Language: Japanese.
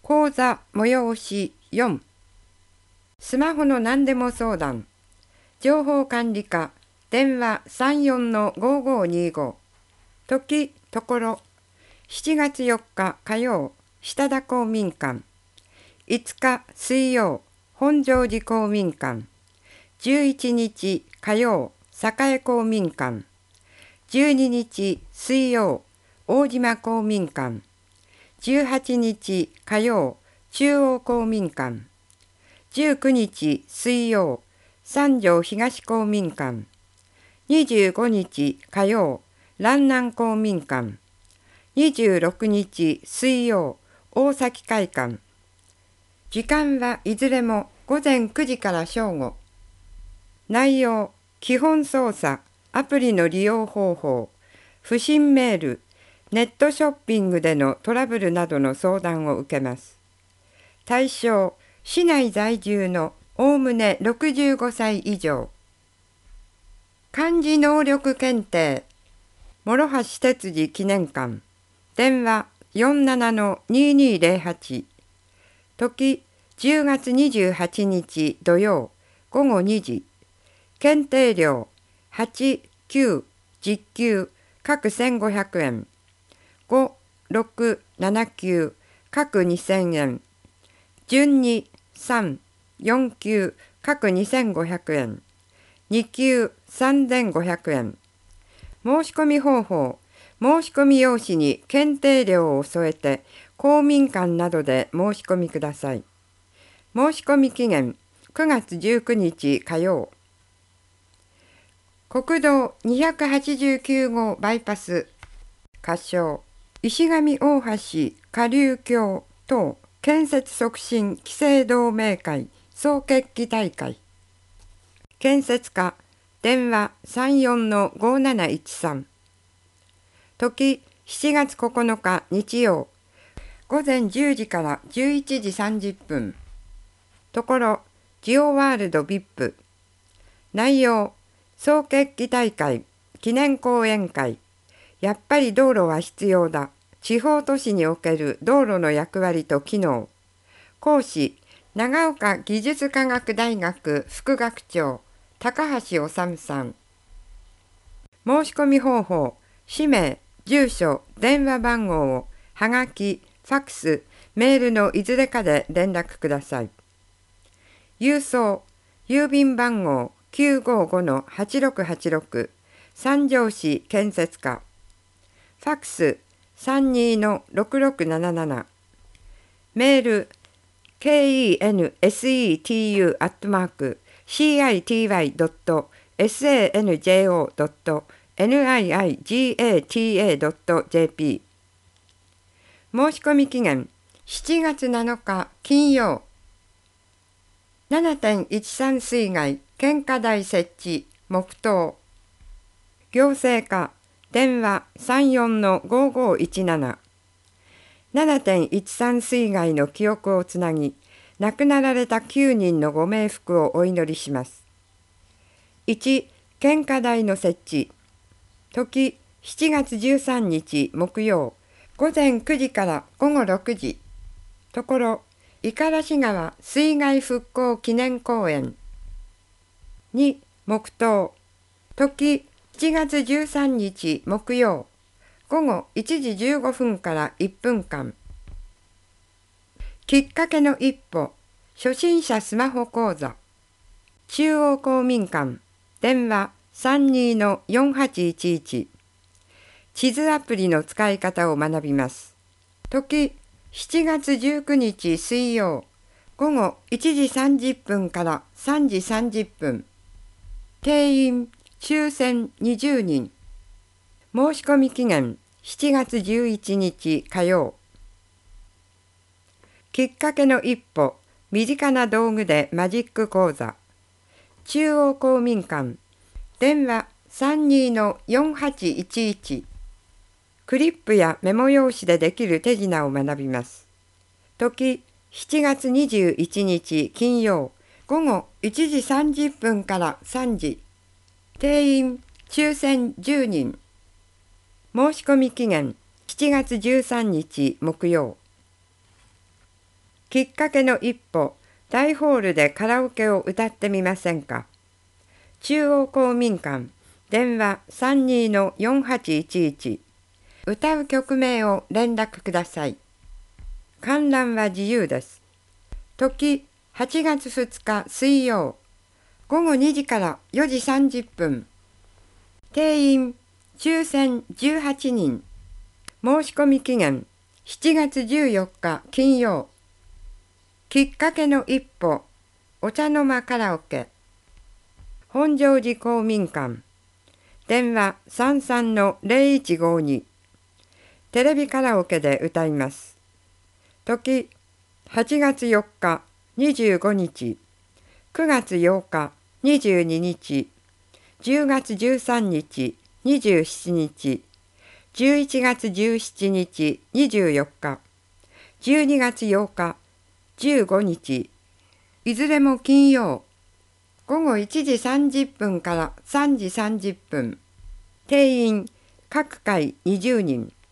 講座催し4。スマホの何でも相談。情報管理課、電話34-5525。時、ところ。7月4日火曜、下田公民館。5日水曜、本庄寺公民館。11日火曜、栄公民館。12日水曜、大島公民館。18日火曜、中央公民館。19日水曜、三条東公民館。25日火曜、蘭南公民館。26日水曜、大崎会館。時間はいずれも午前9時から正午。内容、基本操作、アプリの利用方法、不審メール、ネットショッピングでのトラブルなどの相談を受けます。対象、市内在住のおおむね65歳以上。漢字能力検定、諸橋哲司記念館。電話47-2208。時、10月28日土曜、午後2時。検定料、8、9、実級、各1500円。5、6、7級、各2000円。12、3、4級、各2500円。2級、3500円。申し込み方法、申し込み用紙に検定料を添えて、公民館などで申し込みください。申し込み期限、9月19日火曜。国道289号バイパス、仮称、石上大橋下流橋等建設促進期成同盟会総決起大会。建設課、電話34-5713。時、7月9日日曜、午前10時から11時30分。ところ、ジオワールド VIP。内容、総決起大会、記念講演会。やっぱり道路は必要だ。地方都市における道路の役割と機能。講師、長岡技術科学大学副学長、高橋治さん。申し込み方法、氏名、住所、電話番号を、はがき、ファックス、メールのいずれかで連絡ください。郵送、郵便番号 955-8686、三条市建設課。ファックス、32-6677。メール、kensetu@city.sanjo.niigata.jp。申し込み期限、7月7日金曜。7.13 水害、献花台設置、黙祷。行政課、電話34-5517。7.13 水害の記憶をつなぎ、亡くなられた9人のご冥福をお祈りします。1、献花台の設置。時、7月13日木曜、午前9時から午後6時。ところ、五十嵐川水害復興記念公園。2、黙祷。時、7月13日木曜、午後1時15分から1分間。きっかけの一歩、初心者スマホ講座。中央公民館、電話32-4811。地図アプリの使い方を学びます。時、7月19日水曜、午後1時30分から3時30分。定員、抽選20人。申し込み期限、7月11日火曜。きっかけの一歩、身近な道具でマジック講座。中央公民館、電話32-4811。クリップやメモ用紙でできる手品を学びます。時、7月21日金曜、午後1時30分から3時。定員、抽選10人。申し込み期限、7月13日木曜。 きっかけの一歩、大ホールでカラオケを歌ってみませんか。中央公民館、電話32-4811。歌う曲名を連絡ください。観覧は自由です。時、8月2日水曜、午後2時から4時30分。定員、抽選18人。申し込み期限、7月14日金曜。きっかけの一歩、お茶の間カラオケ。本庄寺公民館。電話33-0152。テレビカラオケで歌います。時、8月4日25日、9月8日22日、10月13日27日、11月17日24日、12月8日15日、いずれも金曜、午後1時30分から3時30分。定員、各回20人。